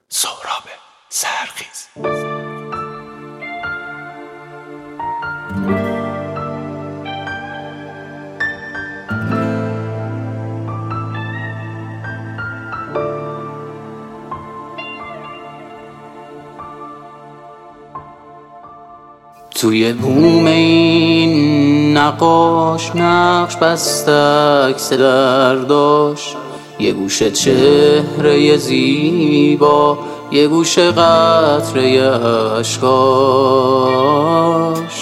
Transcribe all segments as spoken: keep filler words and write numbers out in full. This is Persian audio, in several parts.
سهراب سحرخیز. توی بوم این نقاش نقش بست عکس درداش، یه گوشه چهره زیبا، یه گوشه قطره اشکاش.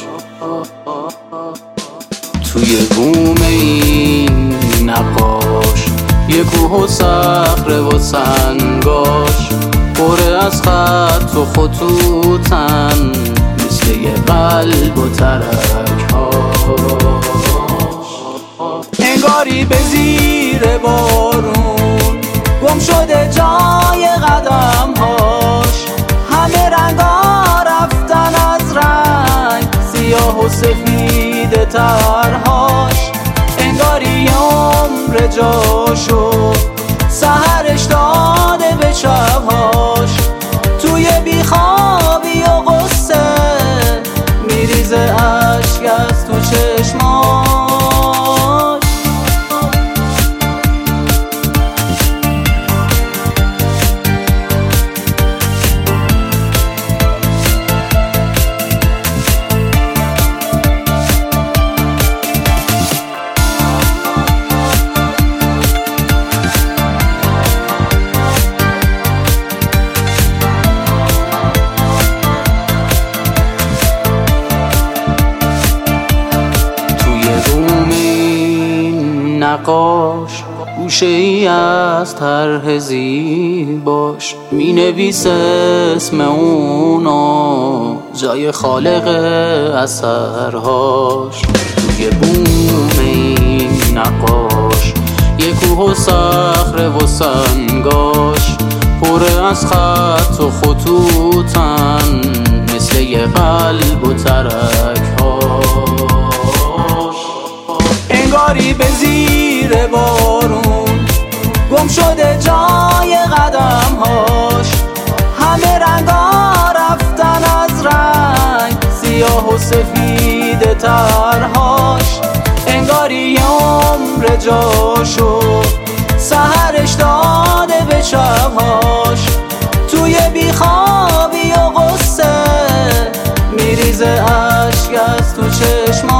توی بوم این نقاش یه کوه و صخره و سنگاش، پره از خط و خطوطن مثل یه قلب و ترک هاش. انگاری به زیر بارون گم شده جای قدم هاش، همه رنگا رفتن از رنگ، سیاه و سفید ترهاش. انگاری عمر جاشو سحرش داده به شبهاش، توی بیخوابی و غصه میریزه اشک از تو چشماش. نقاش گوشه ای از طرح زیباش می نویسه اسم اونا جای خالق اثرهاش. توی بوم این نقاش یه کوه و صخره و سنگاش، پره از خط و خطوطن مثل یه قلب و ترک هاش. انگاری به زیر بارون گم شده جای قدم هاش، همه رنگا رفتن از رنگ، سیاه و سفید ترهاش. انگاری عمر جاشو سحرش داده به شبهاش، توی بیخوابی و غصه میریزه اشک از تو چشماش.